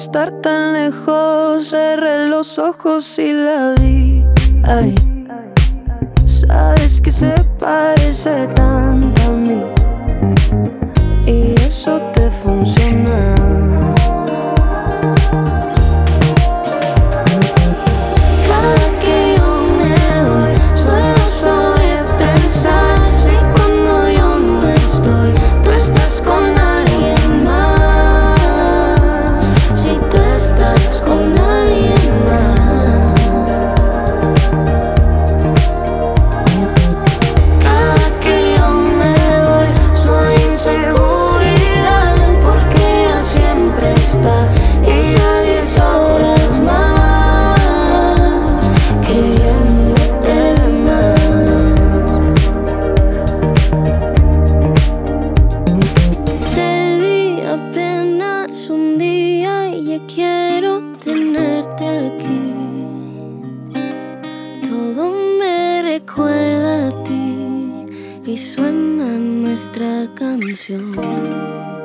estar tan lejos, cerré los ojos y la vi. Ay, sabes que se parece tanto a mí y eso te funciona. Cada que yo me voy, suelo sobrepensar si cuando yo no estoy, tú estás con alguien más. Si tú estás con alguien más. Cada que yo me voy, soy inseguridad, porque ella siempre está y a 10 horas más, queriéndote de más. Te vi apenas un día y ya quiero tenerte aquí. Todo me recuerda a ti y suena nuestra canción.